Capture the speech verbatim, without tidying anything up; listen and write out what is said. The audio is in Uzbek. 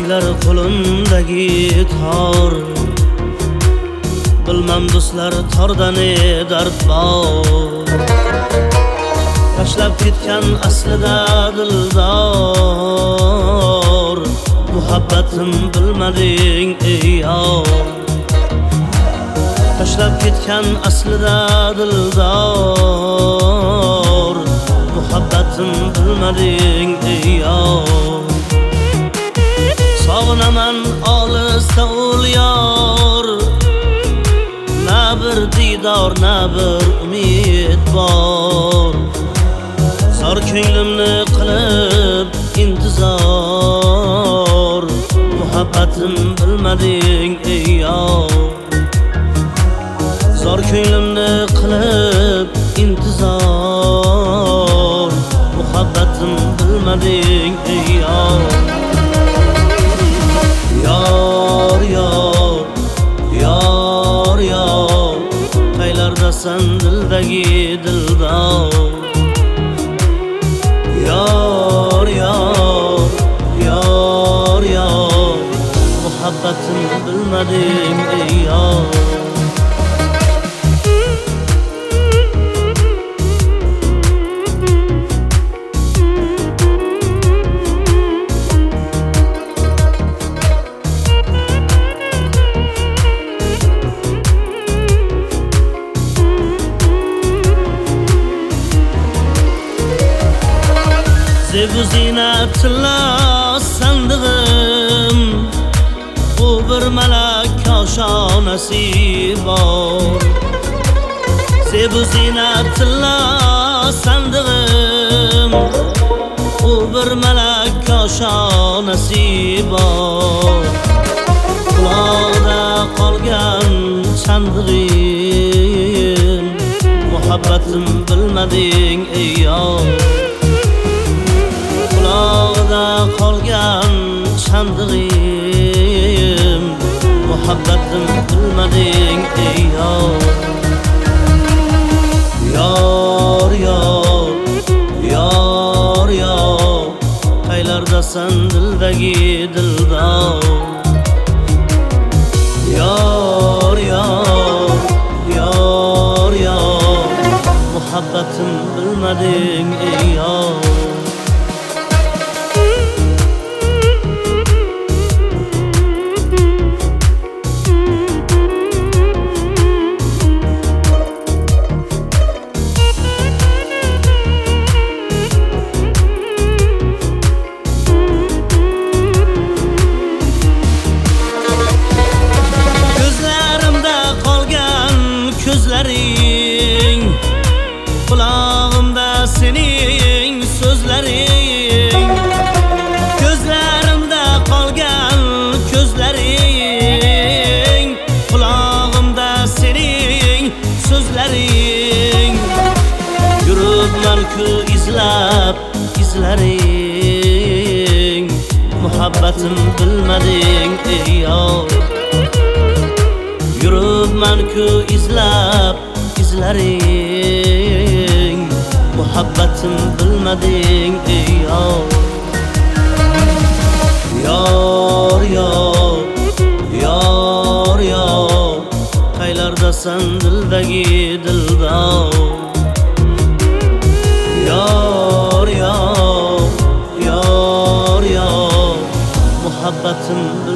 Aylar qo'limdagi tor, bilmam do'stlar tordan ne dard bor. Tashlab ketgan aslida dildor, muhabbatim bilmading ey yor. Tashlab ketgan aslida dildor, muhabbatim bilmading ey yor. Sog'inaman olisda ul yor, na bir diydor na bir umid bor. Zor ko'nglimni qilib intizor, muhabbatim bilmading ey yor. Zor ko'nglimni qilib intizor, muhabbatim bilmading ey yor. Yor yor yor yor, qaylardasan dildagi dildor. Yor yor yor yor, muhabbatim bilmading ey yor. Sevgu zinatilla sandig'im, u bir malak koshonasi bor. Sevgu zinatilla sandig'im, u bir malak koshonasi bor. Quloqda qolgan chandig'im, muhabbatim bilmading ey yor. Quloqda qolgan chandig'im, muhabbatim bilmading ey yor. Yor yor yor yor, qaylardasan dildagi dildor. Yor yor yor yor, muhabbatim bilmading ey yor. Ko'zlaring, qulog'imda sening so'zlaring. Ko'zlarimda qolgan ko'zlaring, qulog'imda sening so'zlaring. Yuribman-ku izlab izlaring, muhabbatim bilmading ey yor. Yuribman-ku izlab izlaring, muhabbatim bilmading ey yor. Yor yor yor yor, qaylardasan dildagi dildor. Yor yor yor yor, muhabbatim